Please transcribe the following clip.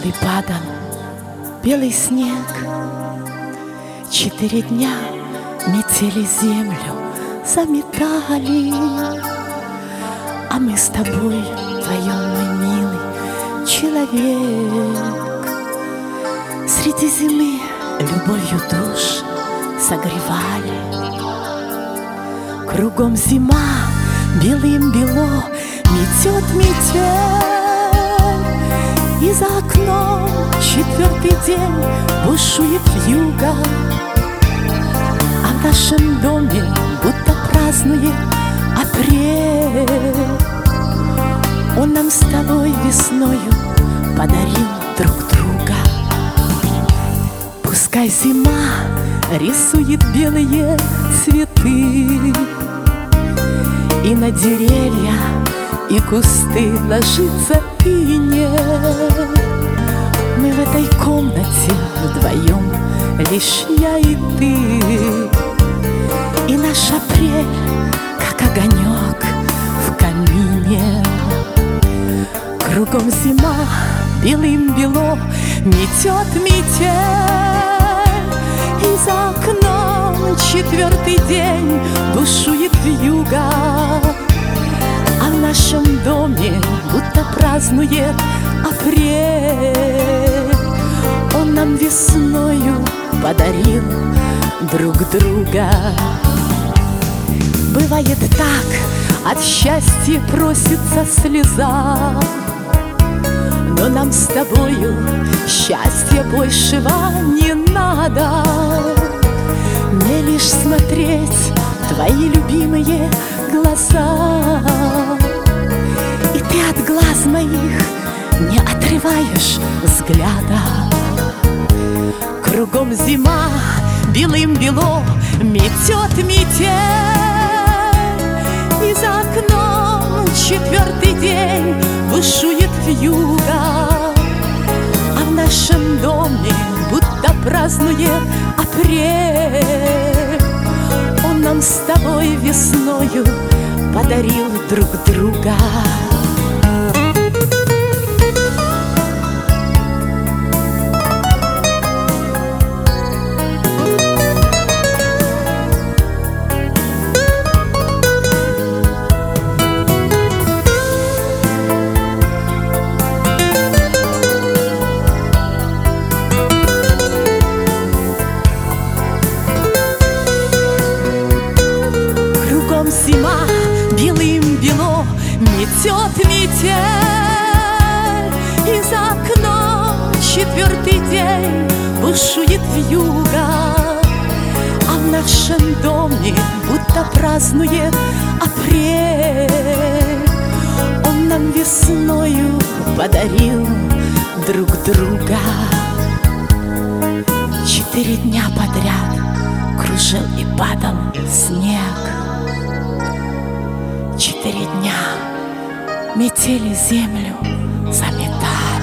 и падал белый снег. 4 дня метели землю, заметали. А мы с тобой вдвоем, мой милый человек, среди зимы любовью душ согревали. Кругом зима, белым-бело метет метель, и за окном 4-й день бушует вьюга. А в нашем доме будто празднует апрель. Он нам с тобой весною подарил друг друга. Пускай зима рисует белые цветы, и на деревья и кусты ложится иней. Мы в этой комнате вдвоем, лишь я и ты, и наш апрель, как огонек в камине. Кругом зима, белым-бело метет метель, и за окном 4-й день бушует вьюга. А в нашем доме будто празднует апрель. Он нам весною подарил друг друга. Бывает так, от счастья просится слеза, но нам с тобою счастья большего не надо. Мне лишь смотреть твои любимые глаза, и ты от глаз моих не отрываешь взгляда. Кругом зима, белым-бело метет метель, и за окном 4-й день бушует вьюга. А в нашем доме будто празднует апрель. Он нам с тобой весною подарил друг друга. Зима, белым-бело метет метель, и за окном 4-й день бушует вьюга. А в нашем доме будто празднует апрель. Он нам весною подарил друг друга. 4 дня подряд кружил и падал снег. 4 дня метели землю, заметали.